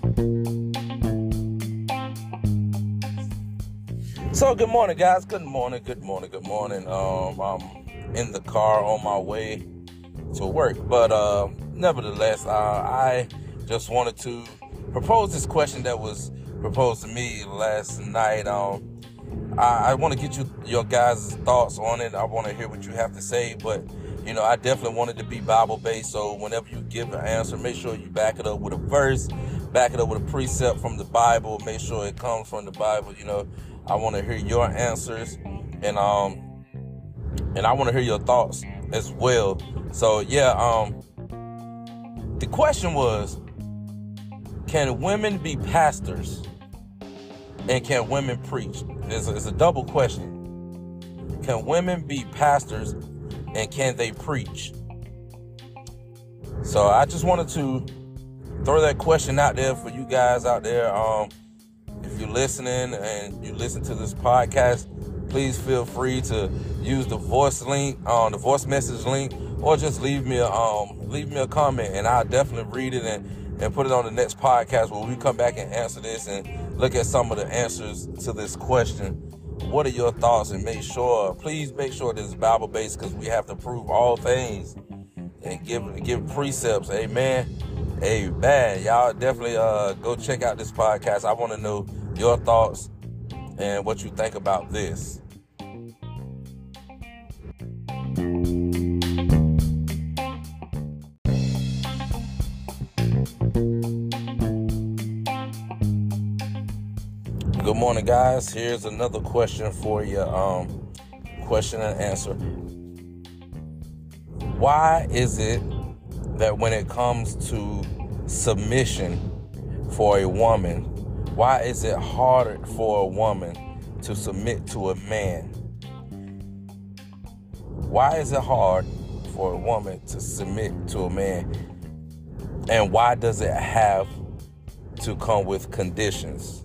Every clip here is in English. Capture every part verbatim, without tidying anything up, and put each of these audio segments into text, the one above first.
So good morning, guys. Good morning, good morning, good morning. Um, I'm in the car on my way to work, but uh, nevertheless, uh, I just wanted to propose this question that was proposed to me last night. Um, I, I want to get you your guys' thoughts on it. I want to hear what you have to say, but you know, I definitely wanted to be Bible based. So whenever you give an answer, make sure you back it up with a verse, back it up with a precept from the Bible. Make sure it comes from the Bible. You know, I want to hear your answers, and um, and I want to hear your thoughts as well. So yeah, um, the question was, can women be pastors? And can women preach? It's a, it's a double question. Can women be pastors and can they preach? So I just wanted to throw that question out there for you guys out there. Um, if you're listening and you listen to this podcast, please feel free to use the voice link, um, the voice message link, or just leave me a um, leave me a comment, and I'll definitely read it and. and put it on the next podcast where we come back and answer this and look at some of the answers to this question. What are your thoughts? And make sure, please make sure this is Bible-based, because we have to prove all things and give give precepts. Amen. Amen. Y'all definitely uh, go check out this podcast. I want to know your thoughts and what you think about this. Good morning, guys. Here's another question for you. Um, question and answer. Why is it that when it comes to submission for a woman, why is it harder for a woman to submit to a man? Why is it hard for a woman to submit to a man? And why does it have to come with conditions?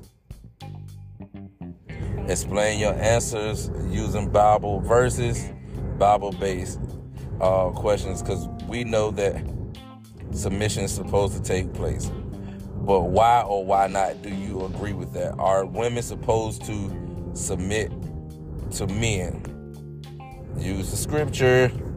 Explain your answers using Bible verses, Bible-based uh, questions, because we know that submission is supposed to take place. But why or why not do you agree with that? Are women supposed to submit to men? Use the scripture.